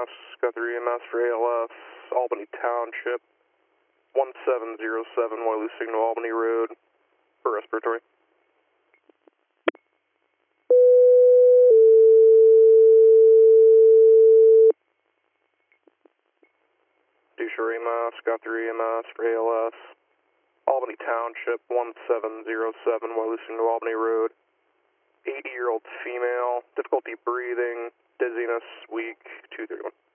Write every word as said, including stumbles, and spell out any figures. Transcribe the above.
M S, got three E M S for A L S, Albany Township, one seven zero seven, Wiley Signal, Albany Road, for respiratory. Dusher E M S, got three E M S for A L S, Albany Township, one seven zero seven, Wiley Signal, Albany Road, eighty-year-old female, difficulty breathing, dizziness, weak, two thirty-one.